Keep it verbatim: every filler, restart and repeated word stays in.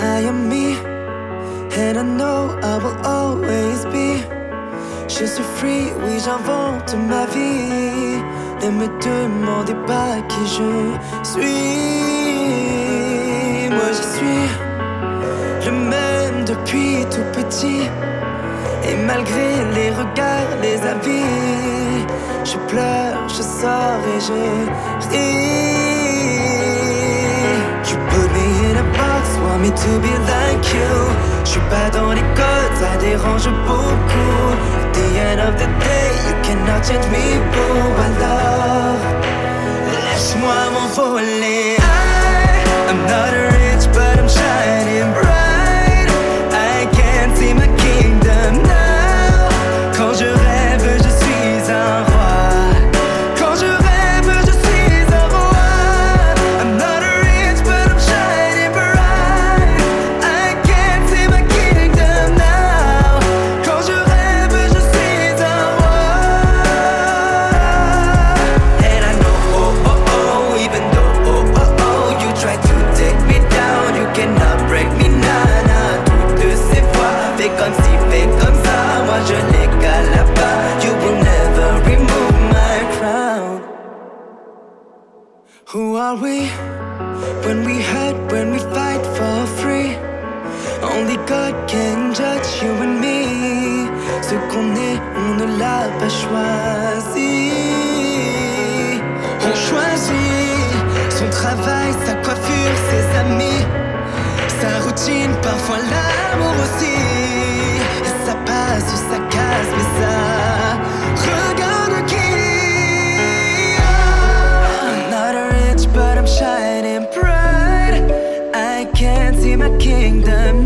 I am me, and I know I will always be. Je suis free, oui j'invente ma vie. Ne me demandez pas qui je suis. Moi je suis le même depuis tout petit. Et malgré les regards, les avis, je pleure, je sors et je ris. You put me in a box, want me to be like you. Je suis pas dans les codes, ça dérange beaucoup. At the end of the day, you cannot change me, boo. Alors, laisse-moi m'envoler. I, I'm not rich, but I'm shining bright. I can't see my kingdom now. Quand je rêve, je suis un roi. Quand je rêve, je suis un roi. I'm not rich, but I'm shining bright. I can't see my kingdom now. Quand je rêve, je suis un roi. And I know, oh, oh, oh, even though, oh, oh, oh, you try to take me down, you cannot break me, nana. Toutes ces fois, fais comme si, fais comme ça. Moi je l'égale là-bas. You will never remove my crown. Who are we? When we hurt, when we fight for free. Only God can judge you and me. Ce qu'on est, on ne l'a pas choisi. On choisit son travail, sa coiffure, ses amis, sa routine, parfois l'amour aussi. Ça passe ou ça casse, mais ça regarde qui. Oh, I'm not rich, but I'm shining bright. I can't see my kingdom